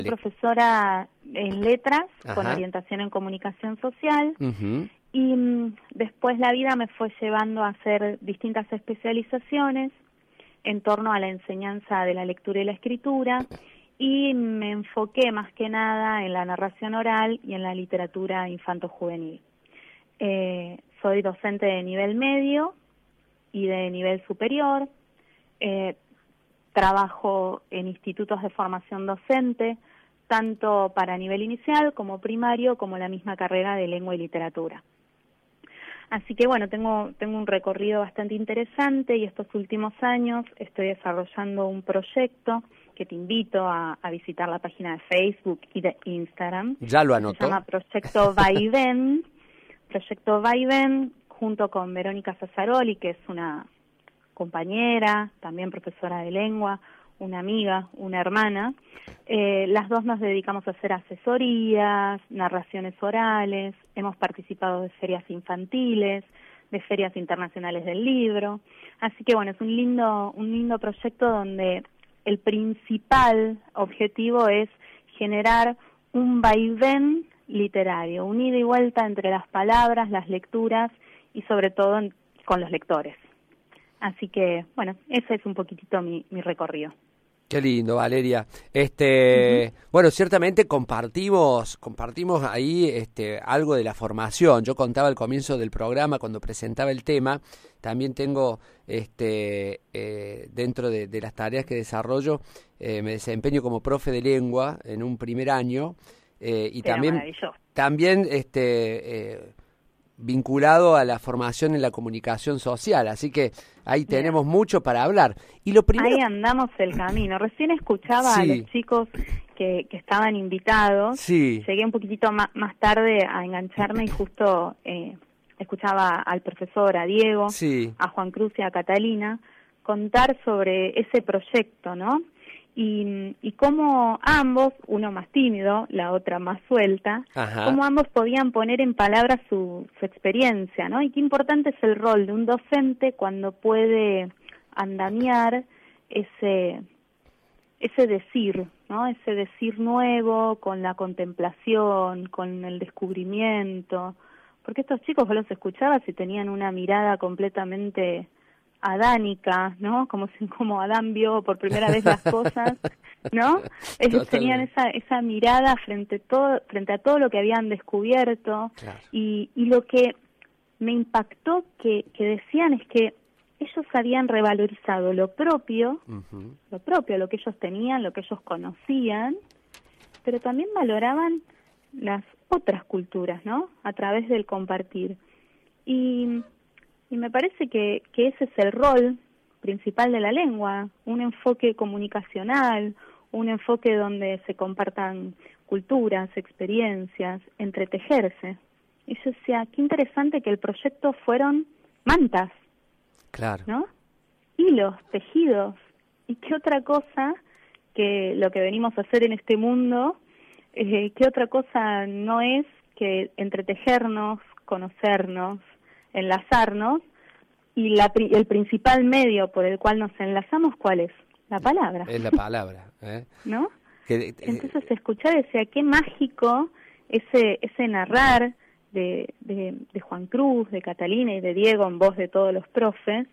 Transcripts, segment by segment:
Profesora en letras, Ajá. con orientación en comunicación social, Uh-huh. y después la vida me fue llevando a hacer distintas especializaciones en torno a la enseñanza de la lectura y la escritura, y me enfoqué más que nada en la narración oral y en la literatura infanto-juvenil. Soy docente de nivel medio y de nivel superior. Trabajo en institutos de formación docente, tanto para nivel inicial como primario, como la misma carrera de lengua y literatura. Así que bueno, tengo un recorrido bastante interesante, y estos últimos años estoy desarrollando un proyecto que te invito a visitar la página de Facebook y de Instagram. Ya lo anotó. Se llama Proyecto Vaivén. Proyecto Vaivén, junto con Verónica Sassaroli, que es una compañera, también profesora de lengua, una amiga, una hermana. Las dos nos dedicamos a hacer asesorías, narraciones orales, hemos participado de ferias infantiles, de ferias internacionales del libro. Así que bueno, es un lindo proyecto donde el principal objetivo es generar un vaivén literario, un ida y vuelta entre las palabras, las lecturas y sobre todo con los lectores. Así que, bueno, ese es un poquitito mi recorrido. Qué lindo, Valeria. Uh-huh. Bueno, ciertamente compartimos ahí algo de la formación. Yo contaba al comienzo del programa, cuando presentaba el tema, también tengo dentro de las tareas que desarrollo, me desempeño como profe de lengua en un primer año, y Pero también vinculado a la formación en la comunicación social, así que ahí tenemos mucho para hablar. Y lo primero... Ahí andamos el camino. Recién escuchaba Sí. a los chicos que estaban invitados. Sí. Llegué un poquitito más tarde a engancharme y justo escuchaba al profesor, a Diego, Sí. a Juan Cruz y a Catalina contar sobre ese proyecto, ¿no? Y cómo ambos, uno más tímido, la otra más suelta, Ajá. cómo ambos podían poner en palabras su experiencia, ¿no? Y qué importante es el rol de un docente cuando puede andamiar ese decir, ¿no? Ese decir nuevo, con la contemplación, con el descubrimiento, porque estos chicos, vos los escuchabas y tenían una mirada completamente adánica, ¿no? Como Adán vio por primera vez las cosas, ¿no? Ellos tenían esa mirada frente a todo lo que habían descubierto. Claro. Y lo que me impactó que decían es que ellos habían revalorizado lo propio, Uh-huh. lo que ellos tenían, lo que ellos conocían, pero también valoraban las otras culturas, ¿no? A través del compartir. Y me parece que ese es el rol principal de la lengua, un enfoque comunicacional, un enfoque donde se compartan culturas, experiencias, entretejerse. Y yo decía, qué interesante que el proyecto fueron mantas, Claro. ¿no? Hilos, tejidos. ¿Y qué otra cosa que lo que venimos a hacer en este mundo, qué otra cosa no es que entretejernos, conocernos, enlazarnos, y el principal medio por el cual nos enlazamos, ¿cuál es? La palabra. Es la palabra, ¿eh? ¿No? Entonces escuchar, decía, qué mágico ese narrar de Juan Cruz, de Catalina y de Diego en voz de todos los profes,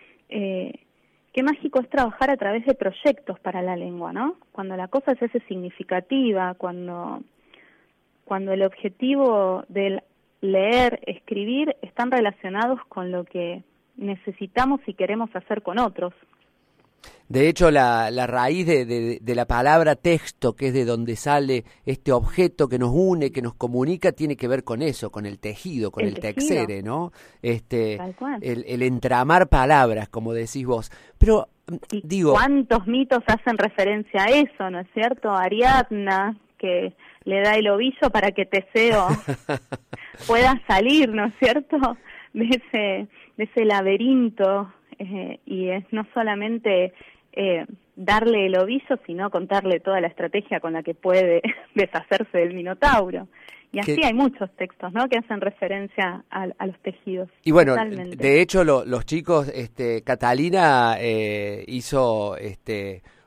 qué mágico es trabajar a través de proyectos para la lengua, ¿no? Cuando la cosa se hace significativa, cuando el objetivo del leer, escribir, están relacionados con lo que necesitamos y queremos hacer con otros. De hecho, la raíz de la palabra texto, que es de donde sale este objeto que nos une, que nos comunica, tiene que ver con eso, con el tejido, con el texere, ¿no? Tal cual. El entramar palabras, como decís vos. Pero, digo... ¿Cuántos mitos hacen referencia a eso, no es cierto? Ariadna, que le da el ovillo para que Teseo pueda salir, ¿no es cierto?, de ese laberinto, y es no solamente darle el ovillo, sino contarle toda la estrategia con la que puede deshacerse del Minotauro. Y así hay muchos textos, ¿no?, que hacen referencia a los tejidos. Y bueno, totalmente. De hecho los chicos, Catalina hizo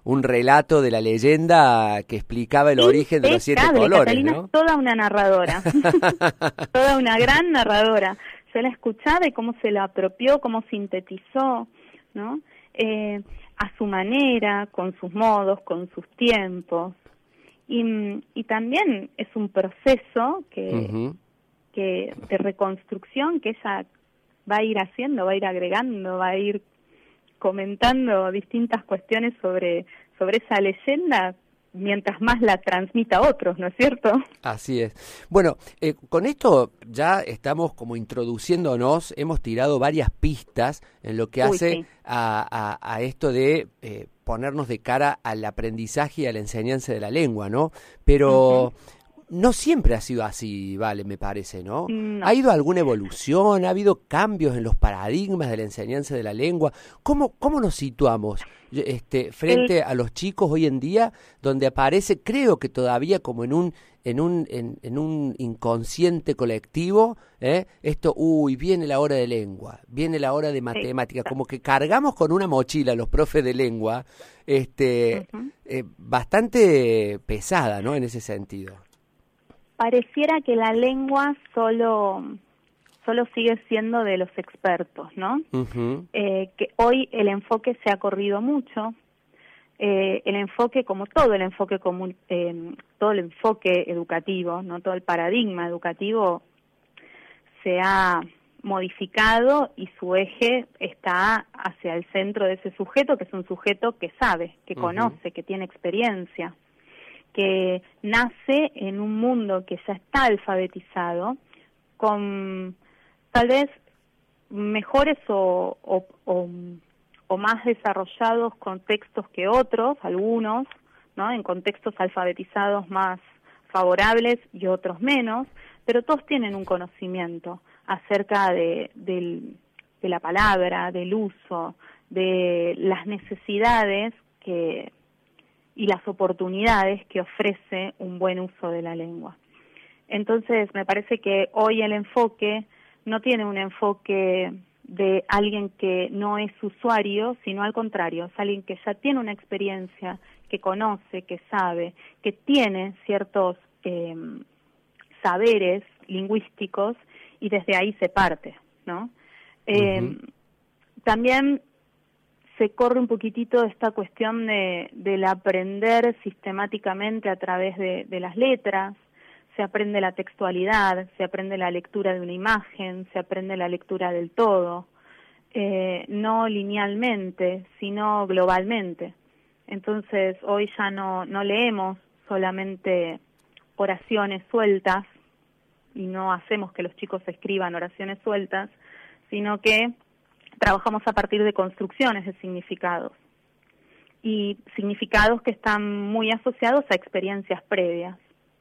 un relato de la leyenda que explicaba el origen de los 7 colores, Catalina, ¿no? es toda una narradora, toda una gran narradora. Yo la escuchaba y cómo se la apropió, cómo sintetizó, ¿no? A su manera, con sus modos, con sus tiempos. Y también es un proceso que de reconstrucción que ella va a ir haciendo, va a ir agregando, va a ir comentando distintas cuestiones sobre esa leyenda mientras más la transmita a otros, ¿no es cierto? Así es. Bueno, con esto ya estamos como introduciéndonos, hemos tirado varias pistas en lo que hace sí. a esto de ponernos de cara al aprendizaje y a la enseñanza de la lengua, ¿no? Pero no siempre ha sido así, Vale, me parece, ¿no? No. ¿Ha ido alguna evolución? ¿Ha habido cambios en los paradigmas de la enseñanza de la lengua? ¿Cómo nos situamos frente a los chicos hoy en día, donde aparece, creo que todavía como en un inconsciente colectivo, esto, viene la hora de lengua, viene la hora de matemática, como que cargamos con una mochila los profes de lengua, bastante pesada, ¿no? En ese sentido. Pareciera que la lengua solo sigue siendo de los expertos, ¿no? Que hoy el enfoque se ha corrido mucho, el enfoque, como todo el enfoque común, todo el enfoque educativo, no todo el paradigma educativo se ha modificado y su eje está hacia el centro de ese sujeto, que es un sujeto que sabe, que conoce, que tiene experiencia, que nace en un mundo que ya está alfabetizado, con tal vez mejores o más desarrollados contextos que otros, algunos, ¿no? En contextos alfabetizados más favorables y otros menos, pero todos tienen un conocimiento acerca de la palabra, del uso, de las necesidades y las oportunidades que ofrece un buen uso de la lengua. Entonces, me parece que hoy el enfoque no tiene un enfoque de alguien que no es usuario, sino al contrario, es alguien que ya tiene una experiencia, que conoce, que sabe, que tiene ciertos saberes lingüísticos y desde ahí se parte, ¿no? También se corre un poquitito esta cuestión del aprender sistemáticamente a través de las letras, se aprende la textualidad, se aprende la lectura de una imagen, se aprende la lectura del todo, no linealmente, sino globalmente. Entonces, hoy ya no leemos solamente oraciones sueltas y no hacemos que los chicos escriban oraciones sueltas, sino que trabajamos a partir de construcciones de significados y significados que están muy asociados a experiencias previas.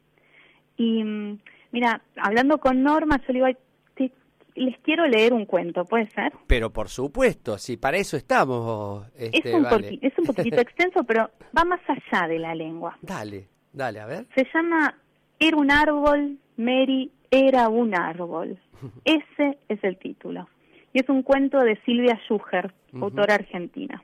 Y mira, hablando con Norma, yo le digo, les quiero leer un cuento, ¿puede ser? Pero por supuesto, si para eso estamos. Es un poquitito extenso, pero va más allá de la lengua. Dale, a ver. Se llama Era un árbol, Mary era un árbol. Ese es el título. Y es un cuento de Silvia Schuher, autora argentina.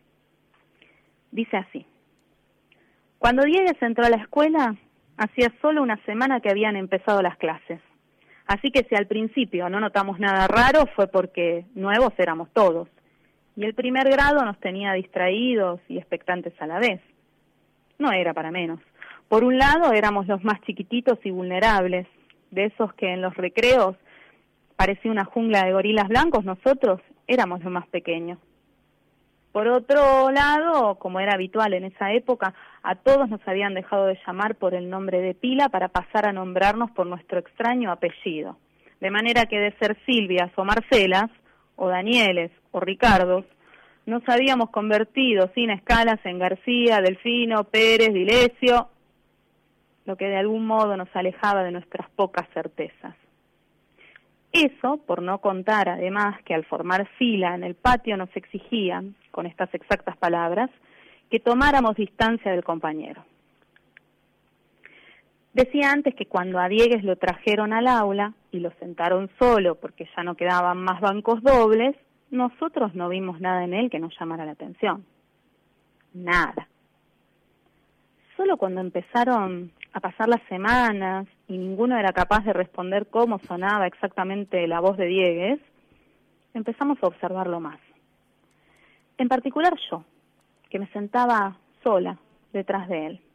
Dice así: cuando Diegues entró a la escuela, hacía solo una semana que habían empezado las clases. Así que si al principio no notamos nada raro, fue porque nuevos éramos todos. Y el primer grado nos tenía distraídos y expectantes a la vez. No era para menos. Por un lado, éramos los más chiquititos y vulnerables, de esos que en los recreos parecía una jungla de gorilas blancos, nosotros éramos los más pequeños. Por otro lado, como era habitual en esa época, a todos nos habían dejado de llamar por el nombre de pila para pasar a nombrarnos por nuestro extraño apellido. De manera que de ser Silvias o Marcelas, o Danieles o Ricardos, nos habíamos convertido sin escalas en García, Delfino, Pérez, Dilesio, lo que de algún modo nos alejaba de nuestras pocas certezas. Eso, por no contar además que al formar fila en el patio nos exigían, con estas exactas palabras, que tomáramos distancia del compañero. Decía antes que cuando a Diegues lo trajeron al aula y lo sentaron solo porque ya no quedaban más bancos dobles, nosotros no vimos nada en él que nos llamara la atención. Nada. Solo cuando empezaron a pasar las semanas y ninguno era capaz de responder cómo sonaba exactamente la voz de Diegues, empezamos a observarlo más. En particular yo, que me sentaba sola detrás de él.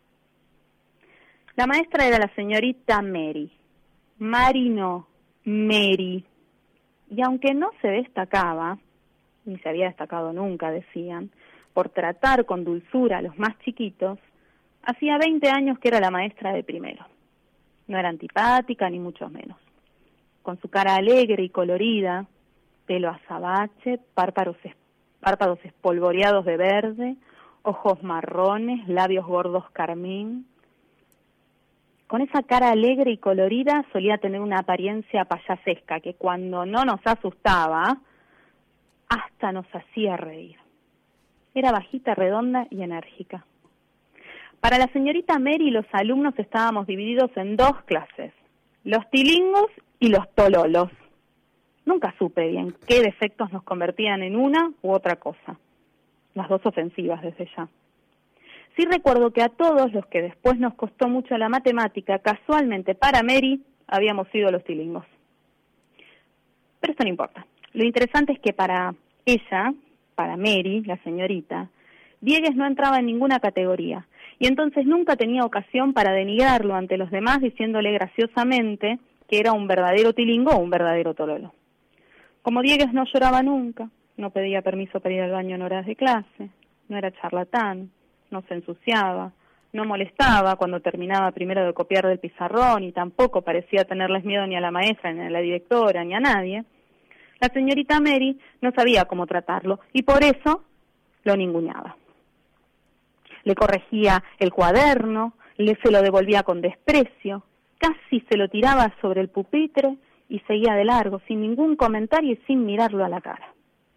La maestra era la señorita Mary. Mari no, Mary. Y aunque no se destacaba, ni se había destacado nunca, decían, por tratar con dulzura a los más chiquitos, hacía 20 años que era la maestra de primero. No era antipática, ni mucho menos. Con su cara alegre y colorida, pelo azabache, párpados espolvoreados de verde, ojos marrones, labios gordos carmín. Con esa cara alegre y colorida solía tener una apariencia payasesca que cuando no nos asustaba, hasta nos hacía reír. Era bajita, redonda y enérgica. Para la señorita Mary, los alumnos estábamos divididos en 2 clases, los tilingos y los tololos. Nunca supe bien qué defectos nos convertían en una u otra cosa. Las 2 ofensivas desde ya. Sí recuerdo que a todos los que después nos costó mucho la matemática, casualmente para Mary, habíamos sido los tilingos. Pero esto no importa. Lo interesante es que para ella, para Mary, la señorita, Diegues no entraba en ninguna categoría, y entonces nunca tenía ocasión para denigrarlo ante los demás diciéndole graciosamente que era un verdadero tilingo o un verdadero tololo. Como Diegues no lloraba nunca, no pedía permiso para ir al baño en horas de clase, no era charlatán, no se ensuciaba, no molestaba cuando terminaba primero de copiar del pizarrón y tampoco parecía tenerles miedo ni a la maestra, ni a la directora, ni a nadie, la señorita Mary no sabía cómo tratarlo y por eso lo ninguneaba. Le corregía el cuaderno, se lo devolvía con desprecio, casi se lo tiraba sobre el pupitre y seguía de largo, sin ningún comentario y sin mirarlo a la cara.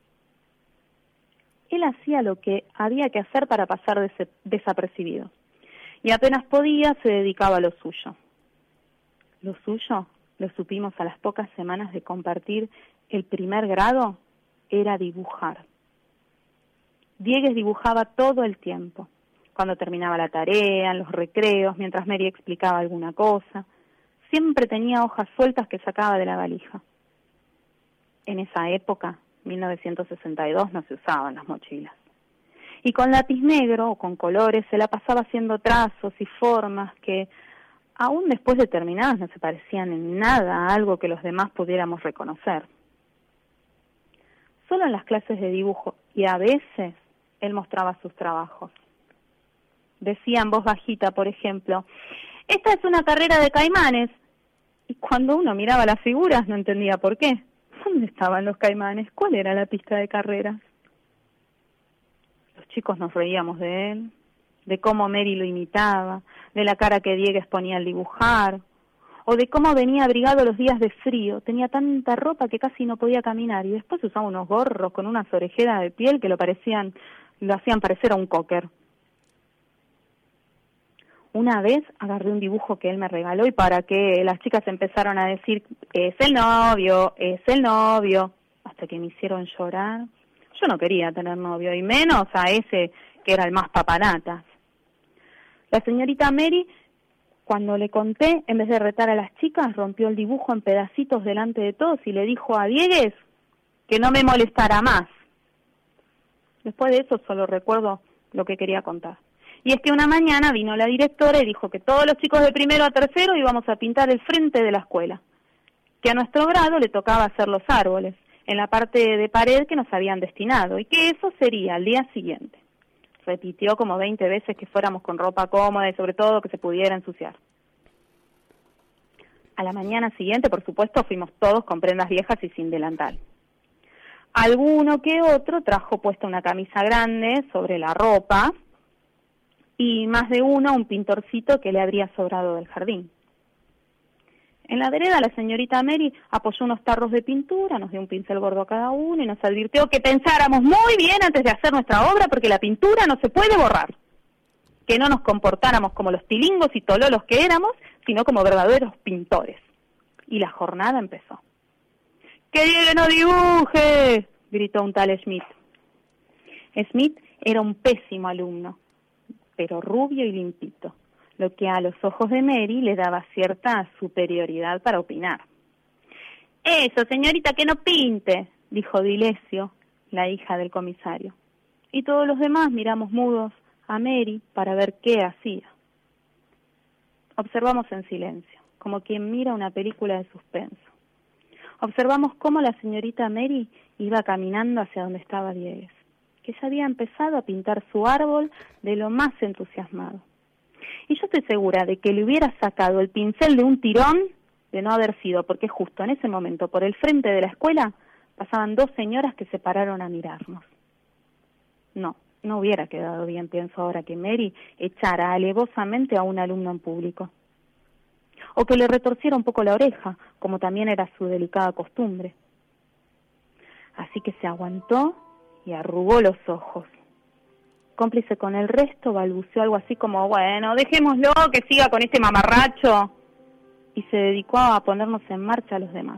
Él hacía lo que había que hacer para pasar desapercibido, y apenas podía se dedicaba a lo suyo. Lo suyo, lo supimos a las pocas semanas de compartir el primer grado, era dibujar. Diegues dibujaba todo el tiempo, cuando terminaba la tarea, en los recreos, mientras Mary explicaba alguna cosa. Siempre tenía hojas sueltas que sacaba de la valija. En esa época, 1962, no se usaban las mochilas. Y con lápiz negro o con colores se la pasaba haciendo trazos y formas que, aún después de terminadas, no se parecían en nada a algo que los demás pudiéramos reconocer. Solo en las clases de dibujo, y a veces, él mostraba sus trabajos. Decía en voz bajita, por ejemplo, «Esta es una carrera de caimanes». Y cuando uno miraba las figuras no entendía por qué. ¿Dónde estaban los caimanes? ¿Cuál era la pista de carreras? Los chicos nos reíamos de él, de cómo Mary lo imitaba, de la cara que Diegues ponía al dibujar, o de cómo venía abrigado los días de frío. Tenía tanta ropa que casi no podía caminar y después usaba unos gorros con unas orejeras de piel que lo hacían parecer a un cocker. Una vez agarré un dibujo que él me regaló y para que las chicas empezaron a decir, es el novio, hasta que me hicieron llorar. Yo no quería tener novio, y menos a ese que era el más papanatas. La señorita Mary, cuando le conté, en vez de retar a las chicas, rompió el dibujo en pedacitos delante de todos y le dijo a Diegues que no me molestara más. Después de eso solo recuerdo lo que quería contar. Y es que una mañana vino la directora y dijo que todos los chicos de primero a tercero íbamos a pintar el frente de la escuela, que a nuestro grado le tocaba hacer los árboles, en la parte de pared que nos habían destinado, y que eso sería al día siguiente. Repitió como 20 veces que fuéramos con ropa cómoda y sobre todo que se pudiera ensuciar. A la mañana siguiente, por supuesto, fuimos todos con prendas viejas y sin delantal. Alguno que otro trajo puesta una camisa grande sobre la ropa, y más de uno un pintorcito que le habría sobrado del jardín. En la vereda la señorita Mary apoyó unos tarros de pintura, nos dio un pincel gordo a cada uno y nos advirtió que pensáramos muy bien antes de hacer nuestra obra porque la pintura no se puede borrar, que no nos comportáramos como los tilingos y tololos que éramos, sino como verdaderos pintores. Y la jornada empezó. ¡Que Diego no dibuje!, gritó un tal Smith. Smith era un pésimo alumno. pero rubio y limpito, lo que a los ojos de Mary le daba cierta superioridad para opinar. «Eso, señorita, que no pinte», dijo Dilesio, la hija del comisario. Y todos los demás miramos mudos a Mary para ver qué hacía. Observamos en silencio, como quien mira una película de suspenso. Observamos cómo la señorita Mary iba caminando hacia donde estaba Diegues, que ya había empezado a pintar su árbol de lo más entusiasmado. Y yo estoy segura de que le hubiera sacado el pincel de un tirón de no haber sido, porque justo en ese momento, por el frente de la escuela, pasaban 2 señoras que se pararon a mirarnos. No hubiera quedado bien, pienso ahora, que Mary echara alevosamente a un alumno en público. O que le retorciera un poco la oreja, como también era su delicada costumbre. Así que se aguantó y arrugó los ojos. Cómplice con el resto, balbuceó algo así como, bueno, dejémoslo, que siga con este mamarracho. Y se dedicó a ponernos en marcha a los demás.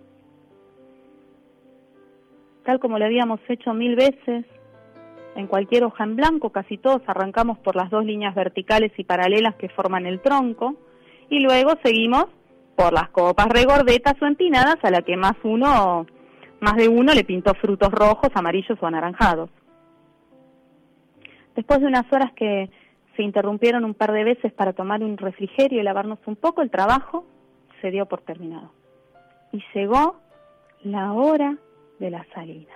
Tal como lo habíamos hecho 1000 veces, en cualquier hoja en blanco, casi todos arrancamos por las 2 líneas verticales y paralelas que forman el tronco, y luego seguimos por las copas regordetas o empinadas a la que más de uno le pintó frutos rojos, amarillos o anaranjados. Después de unas horas que se interrumpieron un par de veces para tomar un refrigerio y lavarnos un poco, el trabajo se dio por terminado. Y llegó la hora de la salida.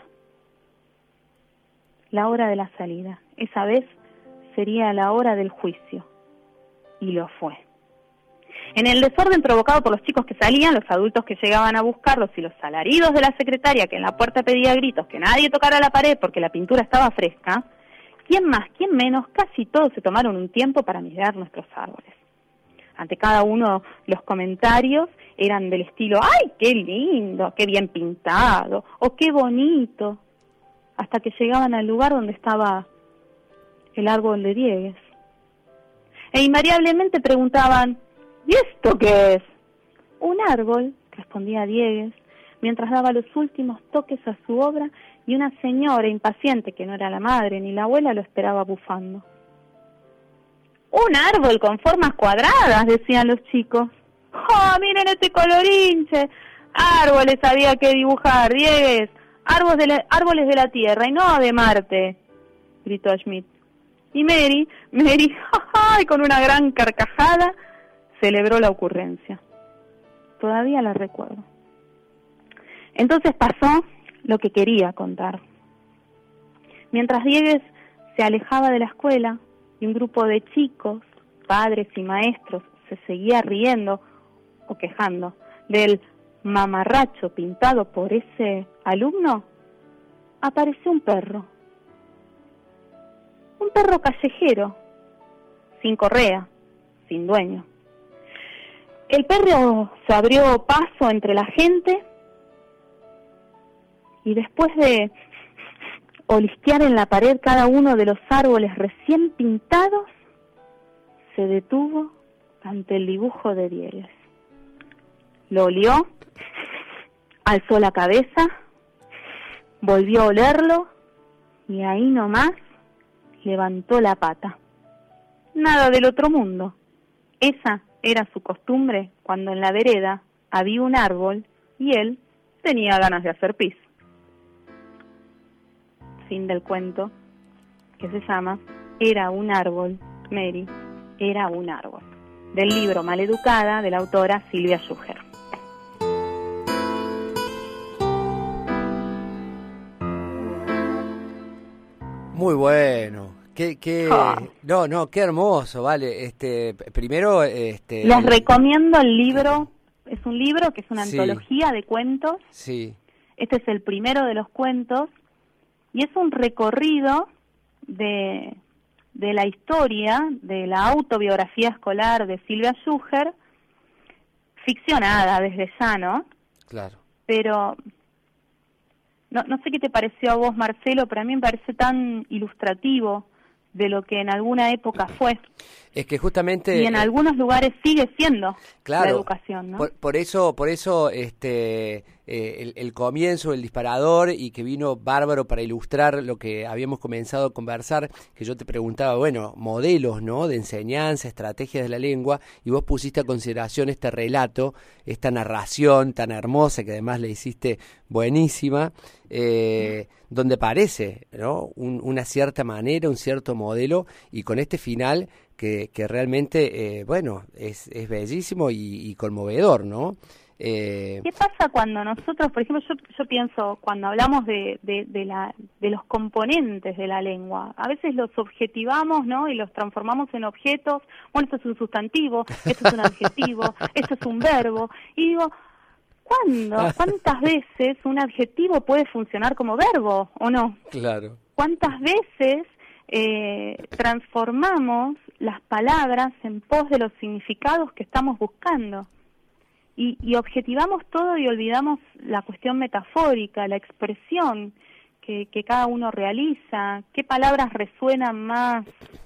La hora de la salida. Esa vez sería la hora del juicio. Y lo fue. En el desorden provocado por los chicos que salían, los adultos que llegaban a buscarlos y los alaridos de la secretaria que en la puerta pedía a gritos que nadie tocara la pared porque la pintura estaba fresca, quién más, quién menos, casi todos se tomaron un tiempo para mirar nuestros árboles. Ante cada uno los comentarios eran del estilo, ¡ay, qué lindo, qué bien pintado! O ¡qué bonito! Hasta que llegaban al lugar donde estaba el árbol de Diegues. E invariablemente preguntaban, ¿y esto qué es? Un árbol, respondía Diegues, mientras daba los últimos toques a su obra, y una señora impaciente, que no era la madre ni la abuela, lo esperaba bufando. «Un árbol con formas cuadradas», decían los chicos. «¡Oh, miren este colorinche! Árboles había que dibujar, Diegues, árboles de la Tierra y no de Marte», gritó Schmidt. Y Mary, ¡ay!, con una gran carcajada, celebró la ocurrencia. Todavía la recuerdo. Entonces pasó lo que quería contar. Mientras Diegues se alejaba de la escuela y un grupo de chicos, padres y maestros, se seguía riendo o quejando del mamarracho pintado por ese alumno, apareció un perro. Un perro callejero, sin correa, sin dueño. El perro se abrió paso entre la gente y después de olisquear en la pared cada uno de los árboles recién pintados, se detuvo ante el dibujo de Diegues. Lo olió, alzó la cabeza, volvió a olerlo y ahí nomás levantó la pata. Nada del otro mundo. Esa era su costumbre cuando en la vereda había un árbol y él tenía ganas de hacer pis. Fin del cuento, que se llama Era un árbol, Mary, era un árbol, del libro Maleducada, de la autora Silvia Schuher. Muy bueno. Qué hermoso, vale. Primero, les recomiendo el libro. Es un libro que es una antología de cuentos. Sí. Este es el primero de los cuentos y es un recorrido de la historia, de la autobiografía escolar de Silvia Schuher, ficcionada desde ya, ¿no? Claro. Pero no sé qué te pareció a vos, Marcelo, pero a mí me parece tan ilustrativo de lo que en alguna época fue. Es que justamente... Y en algunos lugares sigue siendo, claro, la educación, ¿no? Por eso el comienzo, el disparador, y que vino bárbaro para ilustrar lo que habíamos comenzado a conversar, que yo te preguntaba, bueno, modelos, ¿no?, de enseñanza, estrategias de la lengua, y vos pusiste a consideración este relato, esta narración tan hermosa, que además le hiciste buenísima, donde parece, ¿no?, una cierta manera, un cierto modelo, y con este final que realmente, bueno, es bellísimo y conmovedor, ¿no? ¿Qué pasa cuando nosotros, por ejemplo, yo pienso, cuando hablamos de los componentes de la lengua, a veces los objetivamos, ¿no?, y los transformamos en objetos. Bueno, esto es un sustantivo, esto es un adjetivo, esto es un verbo, y digo, ¿cuántas veces un adjetivo puede funcionar como verbo o no? Claro. ¿Cuántas veces transformamos las palabras en pos de los significados que estamos buscando? Y objetivamos todo y olvidamos la cuestión metafórica, la expresión que cada uno realiza, qué palabras resuenan más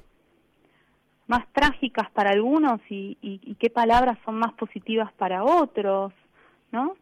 trágicas para algunos y qué palabras son más positivas para otros, ¿no?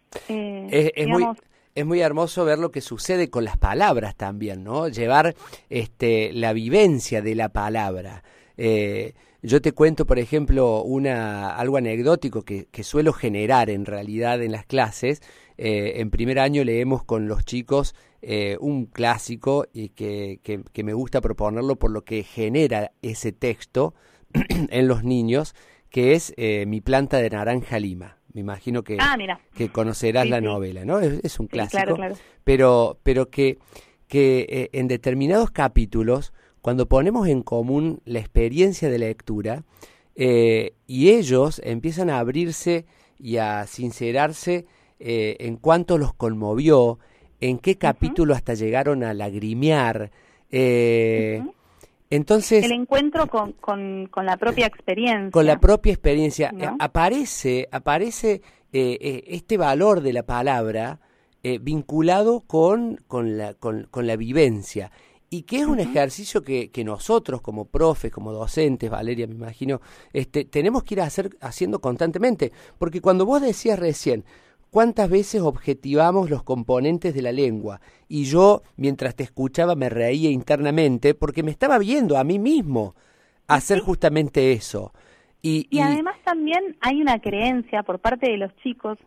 Es muy hermoso ver lo que sucede con las palabras también, ¿no? Llevar la vivencia de la palabra. Yo te cuento, por ejemplo, algo anecdótico que suelo generar en realidad en las clases. En primer año leemos con los chicos un clásico y que me gusta proponerlo por lo que genera ese texto en los niños, que es Mi planta de naranja lima. Me imagino que conocerás la novela, ¿no? Es un clásico, claro. Pero que en determinados capítulos, cuando ponemos en común la experiencia de lectura y ellos empiezan a abrirse y a sincerarse en cuánto los conmovió, en qué capítulo hasta llegaron a lagrimear. Entonces, el encuentro con la propia experiencia. Con la propia experiencia, ¿no? Aparece este valor de la palabra vinculado con la vivencia. Y que es un ejercicio que nosotros como profes, como docentes, Valeria, me imagino, tenemos que ir haciendo constantemente. Porque cuando vos decías recién, ¿cuántas veces objetivamos los componentes de la lengua? Y yo, mientras te escuchaba, me reía internamente porque me estaba viendo a mí mismo hacer justamente eso. Y además también hay una creencia por parte de los chicos.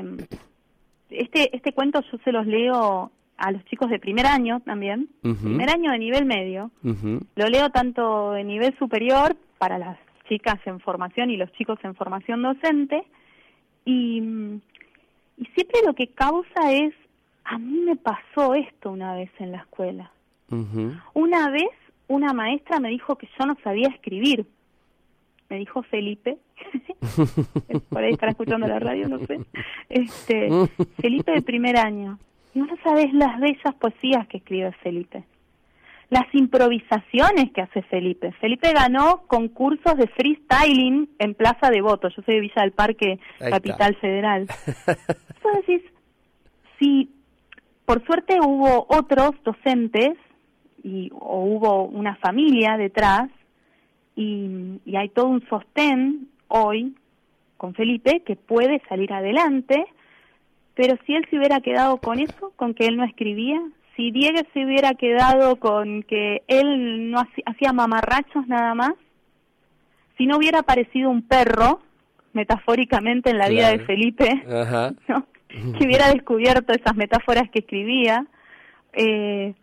Este cuento yo se los leo a los chicos de primer año también, primer año de nivel medio. Lo leo tanto de nivel superior para las chicas en formación y los chicos en formación docente. Y siempre lo que causa es, a mí me pasó esto una vez en la escuela. Una vez una maestra me dijo que yo no sabía escribir. Me dijo Felipe, por ahí estará escuchando la radio, no sé. Felipe de primer año. Y vos no sabés las bellas poesías que escribe Felipe. Las improvisaciones que hace Felipe. Felipe ganó concursos de freestyling en Plaza Devoto. Yo soy de Villa del Parque, Capital Federal. Entonces decís, si por suerte hubo otros docentes o hubo una familia detrás y hay todo un sostén hoy con Felipe que puede salir adelante, pero si él se hubiera quedado con eso, con que él no escribía, si Diego se hubiera quedado con que él no hacía mamarrachos nada más, si no hubiera aparecido un perro, metafóricamente en la vida de Felipe, ¿no?, que hubiera descubierto esas metáforas que escribía, ¿qué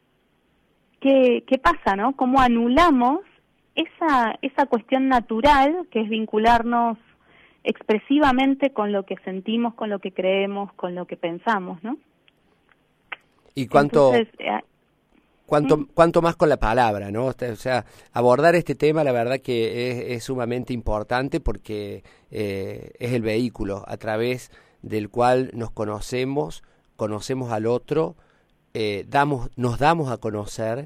pasa, no? ¿Cómo anulamos esa cuestión natural que es vincularnos expresivamente con lo que sentimos, con lo que creemos, con lo que pensamos, ¿no? Y cuánto más con la palabra, ¿no? O sea, abordar este tema, la verdad que es sumamente importante porque es el vehículo a través del cual nos conocemos al otro, nos damos a conocer,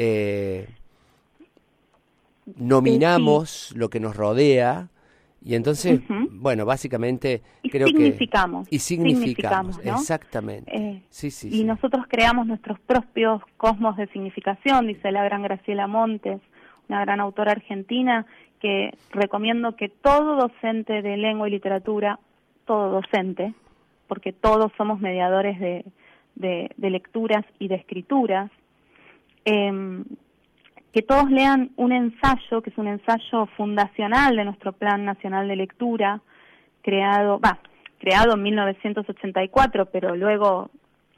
nominamos lo que nos rodea. Y entonces, bueno, básicamente creo significamos, que... Y significamos, ¿no? Exactamente. Y nosotros creamos nuestros propios cosmos de significación, dice la gran Graciela Montes, una gran autora argentina, que recomiendo que todo docente de lengua y literatura, todo docente, porque todos somos mediadores de lecturas y de escrituras, que todos lean un ensayo, que es un ensayo fundacional de nuestro Plan Nacional de Lectura, creado en 1984, pero luego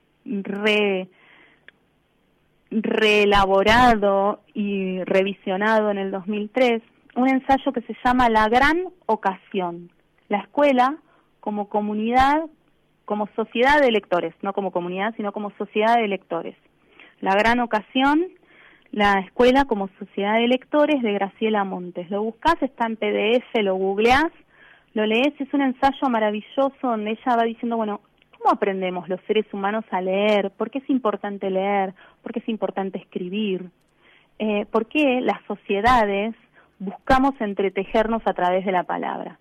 reelaborado y revisionado en el 2003, un ensayo que se llama La Gran Ocasión, la escuela como comunidad, como sociedad de lectores, no como comunidad, sino como sociedad de lectores. La Gran Ocasión, la escuela como sociedad de lectores de Graciela Montes. Lo buscás, está en PDF, lo googleás, lo lees, es un ensayo maravilloso donde ella va diciendo, bueno, ¿cómo aprendemos los seres humanos a leer? ¿Por qué es importante leer? ¿Por qué es importante escribir? ¿Por qué las sociedades buscamos entretejernos a través de la palabra?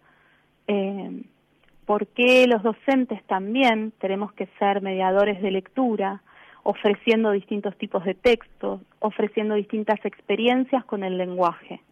¿Por qué los docentes también tenemos que ser mediadores de lectura, ofreciendo distintos tipos de textos, ofreciendo distintas experiencias con el lenguaje?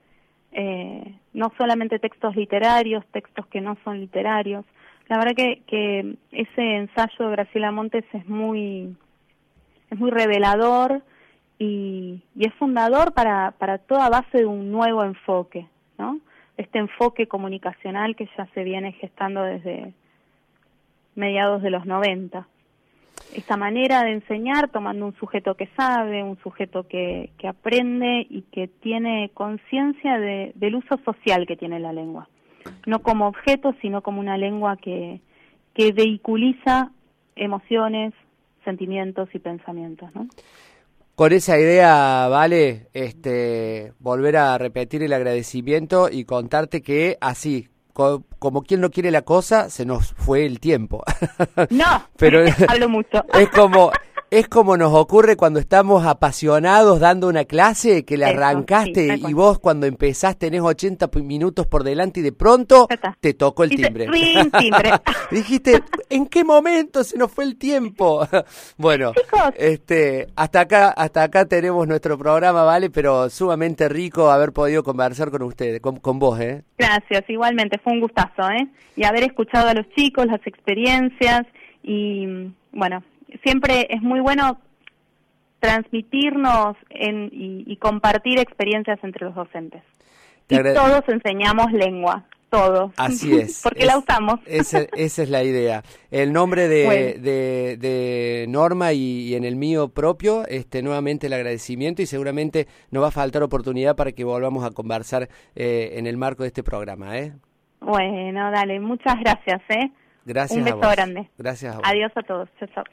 No solamente textos literarios, textos que no son literarios. La verdad que ese ensayo de Graciela Montes es muy revelador y es fundador para toda base de un nuevo enfoque, ¿no? Este enfoque comunicacional que ya se viene gestando desde mediados de los 90. Esta manera de enseñar tomando un sujeto que sabe, un sujeto que aprende y que tiene conciencia del uso social que tiene la lengua. No como objeto, sino como una lengua que vehiculiza emociones, sentimientos y pensamientos, ¿no? Con esa idea, Vale, volver a repetir el agradecimiento y contarte que así, como quien no quiere la cosa, se nos fue el tiempo. No, pero hablo mucho. Es como nos ocurre cuando estamos apasionados dando una clase, que la arrancaste y vos cuando empezás tenés 80 minutos por delante y de pronto te tocó el timbre. timbre. Dijiste, ¿en qué momento se nos fue el tiempo? Bueno, chicos, hasta acá tenemos nuestro programa, ¿vale? Pero sumamente rico haber podido conversar con ustedes, con vos, ¿eh? Gracias, igualmente, fue un gustazo, ¿eh? Y haber escuchado a los chicos, las experiencias y, bueno, siempre es muy bueno transmitirnos y compartir experiencias entre los docentes. Y todos enseñamos lengua, todos. Así es. Porque la usamos. Esa es la idea. El nombre de Norma y en el mío propio, nuevamente el agradecimiento y seguramente nos va a faltar oportunidad para que volvamos a conversar en el marco de este programa, ¿eh? Bueno, dale, muchas gracias, ¿eh? Gracias. Un beso grande. Gracias a vos. Adiós a todos. Chao, chao.